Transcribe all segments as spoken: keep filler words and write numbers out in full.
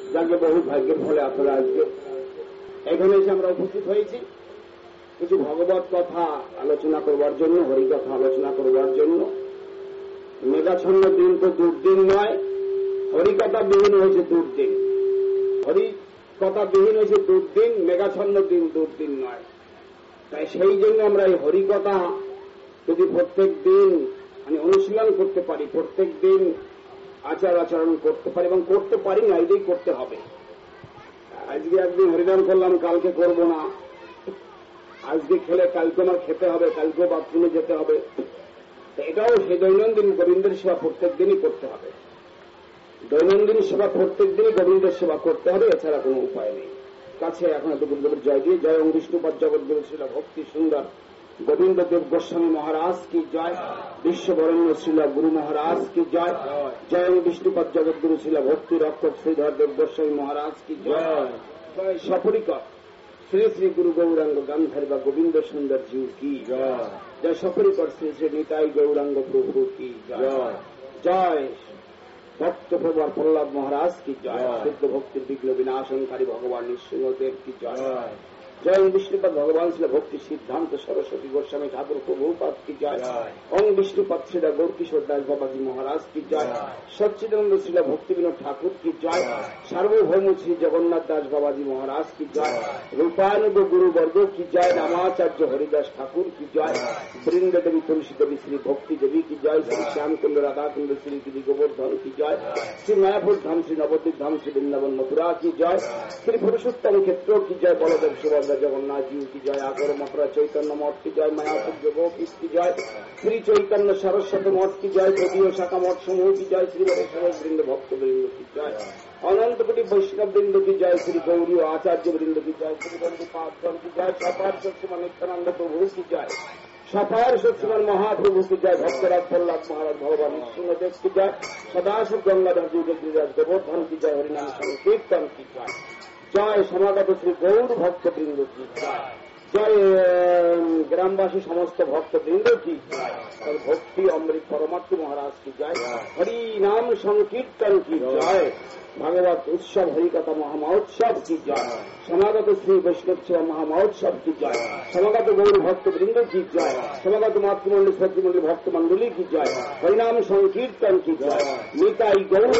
যাকে বহু ভাগ্যের ফলে আপনারা আজকে এখানে এসে আমরা উপস্থিত হয়েছি কিছু ভগবত কথা আলোচনা করবার জন্য, হরিকথা আলোচনা করবার জন্য। মেঘাচ্ছন্ন দিন তো দুর্দিন নয়, হরিকথা বিহীন হয়েছে দুর্দিন। হরিকথা বিহীন হয়েছে দুর্দিন, মেঘাচ্ছন্ন দিন দুর্দিন নয়। তাই সেই জন্য আমরা এই হরিকথা যদি প্রত্যেক দিন মানে অনুশীলন করতে পারি, প্রত্যেক দিন আচার আচরণ করতে পারি এবং করতে পারি না, এটাই করতে হবে। আজকে একদিন হরিনাম করলাম, কালকে করব না। আজকে খেলে কালকে আমার খেতে হবে, কালকে বাথরুমে যেতে হবে। এটাও সেই দৈনন্দিন গোবিন্দের সেবা প্রত্যেক দিনই করতে হবে। দৈনন্দিন সেবা প্রত্যেক দিনই গোবিন্দের সেবা করতে হবে, এছাড়া কোনো উপায় নেই। কাছে এখন এত গুরুদেবের জয় দিয়ে জয় ওম বিষ্ণুপদ জগৎগুরু শ্রীল ভক্তি সুন্দর গোবিন্দ দেব গোস্বামী মহারাজ কি জয়, বিশ্ববরণ্য শ্রীল গুরু মহারাজ কি জয়, জয় ওম বিষ্ণুপদ জগৎগুরু শ্রীল ভক্তি রক্ষক শ্রীধর দেব গোস্বামী মহারাজ কি জয়, জয় সপরিকর শ্রী শ্রী গুরু গৌরাঙ্গ গান্ধারী বা গোবিন্দ সুন্দর জি কি জয়, জয় সপরিকর শ্রী শ্রী নিতাই গৌরাঙ্গ প্রভু কি জয়, জয় ভক্ত প্রভু প্রহ্লাদ মহারাজ কি জয়, শুদ্ধ ভক্তির বিঘ্ন বিনাশনকারী ভগবান নৃসিংহদেব কি জয়, জয় ওম বিষ্ণুপদ ভগবান শ্রী ভক্তি সিদ্ধান্ত সরস্বতী গোস্বামী ঠাকুর প্রভুপাদ কি জয়, ওম বিষ্ণুপদ শ্রী গৌরকিশোর দাস বাবাজি মহারাজ কি জয়, সচ্চিদানন্দ শ্রী ভক্তি বিনোদ ঠাকুর কি জয়, সার্বভৌম শ্রী জগন্নাথ দাস বাবাজি মহারাজ কি জয়, রূপানুগ গুরুবর্গ কি জয়, রামাচার্য হরিদাস ঠাকুর কি জয়, বৃন্দ দেবী তুলসী দেবী শ্রী ভক্তি দেবী কি জয়, শ্রী শ্যামকুণ্ড রাধাকুণ্ড শ্রী গিরি গোবর্ধন কি জয়, শ্রী মায়াপুর ধাম শ্রী নবদ্বীপ ধাম শ্রী বৃন্দাবন মথুরা কি জয়, শ্রী পুরুষোত্তম ক্ষেত্র কি জয়, বলদেব সুভদ্রা জগন্নাথ জি কি জয়, আগর মথুরা চৈতন্য মঠ কি জয়, মায়াপুর যোগীশ কি জয়, শ্রী চৈতন্য সারস্বতী মঠ কি জয়, তদীয় শাখা মঠ সমূহ কি জয়, শ্রী বৈষ্ণব বৃন্দ ভক্ত বৃন্দ কি জয়, অনন্ত কোটি বৈষ্ণব বৃন্দ কি জয়, শ্রী গৌরী আচার্য বৃন্দ কি জয়, শ্রী বন্ধু পাঁচজন কি জয়, সপার সত্যমান নিত্যানন্দ প্রভু কি জয়, সপার সত্যমান মহাপ্রভু কি জয়, ভক্তরাজ প্রহ্লাদ মহারাজ ভগবান নৃসিংহদেব কি জয়, সদাশিব গঙ্গাধর যুগরাজ গোবর্ধন কি জয়, হরিনাম সংকীর্তন কি জয়, জয় সমাগত শ্রী গৌর ভক্ত বৃন্দ কি জয়, জয় গ্রামবাসী সমস্ত ভক্ত বৃন্দ কি জয়, ভক্তি অমৃত পরমাত্ম মহারাজ কি জয়, হরি নাম সংকীর্তন কি জয়, ভাগবত উৎসব হরিকথা মহামহোৎসব কি জয়, সমাগত শ্রী বৈষ্ণব সেবা মহামহোৎসব কি জয়, সমাগত গৌর ভক্ত বৃন্দ কি জয়, সমাগত মাতৃমন্ডলী শক্তিমন্ডলী ভক্ত মন্ডলী কি জয়, হরিনাম সংকীর্তন কি জয়, নিতাই গৌর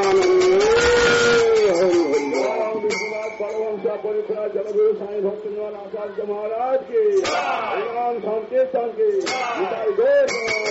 হরি হরি পরমহংস পরিক্রমা জলগুরু স্বামী ভক্তিমান আচার্য মহারাজ কি হরিনাম সংকীর্তন কি নিতাই গৌর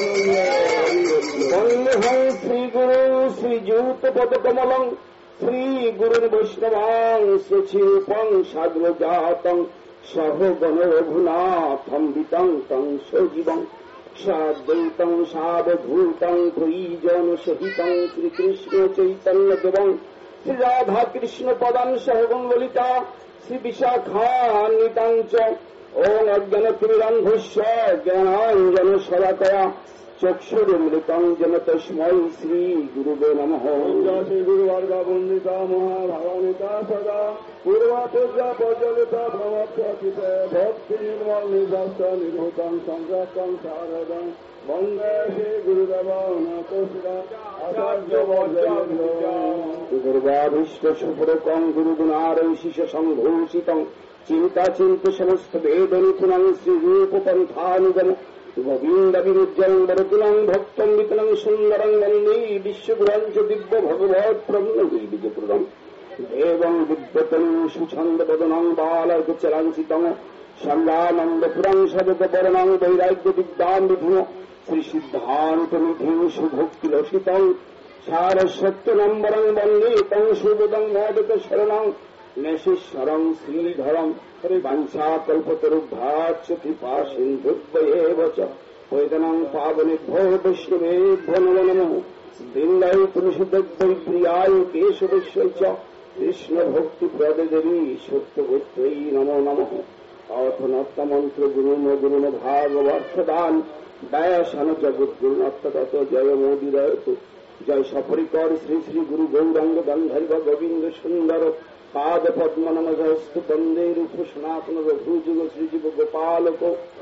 বন্দেহং শ্রী গুরু শ্রীযুত পদ কমলং শ্রী গুরুর বৈষ্ণবাং সুচিপং সাগ্রজাতং সহ গণ রঘুনাথম বিতং তং সজীবং সাদ্বৈতং সাবধূতং ত্রয়ীজন সহিতং শ্রীকৃষ্ণ চৈতন্য দেবং শ্রী রাধা কৃষ্ণ পদান সহগং ললিতা শ্রী বিশাখান্বিতাং চ ওম অজ্ঞান তিমিরান্ধস্য জ্ঞানাঞ্জন শলাকয়া চক্ষুরমৃতং যেন তস্मै শ্রী গুরুবে নমঃ। শ্রী গুরুবর্গা বন্দিতা মহাভাবানিতা সদা পূর্বাপূজা প্রজ্বলিতা প্রমথিতে ভক্তি নির্মল নির্ভস্ত নির্ভূতং সংযতং শারদং বন্দে শ্রী গুরুদেবানাথ আচার্য বর্জন্য গুরুবাভীষ্ট সুপুরকং গুরুগুণারৈশিষ সংভূষিতং চিন্তা চিন্ত সমস্ত বেদ নিপুণং শ্রীরূপ পন্থানুগম গোবিন্দ বিরুজ্জলং বরতুলং ভক্তং বিতলং সুন্দরং বন্দে বিশ্বগুরঞ্চ দিব্য ভগবৎ প্রভুবী বিজয়প্রদম দেবং দিব্যতনু সুছন্দ বদনং বালকচলাঞ্চিতং সঙ্গানন্দ পুরং সদত বরণং বৈরাগ্য বিদ্যাম বিধুম শ্রী সিদ্ধান্ত নিধিং সুভক্তি রসিতং সারস্বত্য নম্বরং বন্দে তং সুবোধং মদত শরণং নেশেশ্বরং শ্রীধরং বাঞ্ছা কল্পতরুভ্যাচ্চ কৃপা সিন্ধুদ্বয়েব চ পৈতনং পাবনেভ্যো বৈষ্ণবেভ্যো নমো নমঃ বৃন্দায় তুলসীদগ্ধৈ প্রিয়ায় কেশবস্যৈ চ কৃষ্ণ ভক্তি প্রদে দেবী সত্যভূত্রৈ নমো নমঃ। অথ নত্তমন্ত্র গুরুন গুরুন ভাগবর্ষদান ব্যয়াসান জগদ্গুরুন অত্যতত জয় মোদিরয়তু জয় সপরিকর শ্রী শ্রী গুরু গৌরাঙ্গ গান্ধারী গোবিন্দ সুন্দর পাদ পদ্ম নমস্ত বন্দে রূপ সনাতন রঘুযুগ শ্রীজীব গোপালক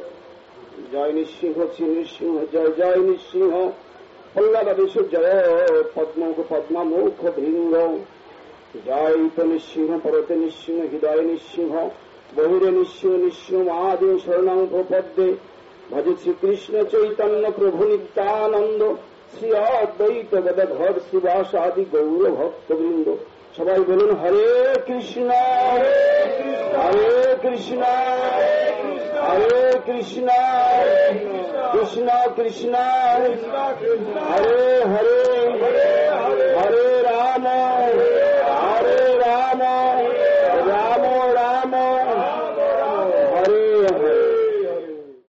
জয় নৃসিংহ শ্রী নৃসিংহ জয় জয় নৃসিংহ পল্লবাদেশ জয় পদ্মক পদ্মামুখ ভৃঙ্গ জয় তো নিঃসিংহ পরতে নিঃসিংহ হৃদয় নিঃসিংহ বহিরে নিঃসিংহ নিঃসিংহ মহাদেব শরণাং প্রপদ্যে ভজ শ্রীকৃষ্ণ চৈতন্য প্রভু নিত্যানন্দ শ্রী অদ্বৈত গদাধর শ্রীবাসাদি গৌর ভক্তবৃন্দ। সবাই বলুন হরে কৃষ্ণ হরে কৃষ্ণ হরে কৃষ্ণ কৃষ্ণ কৃষ্ণ হরে হরে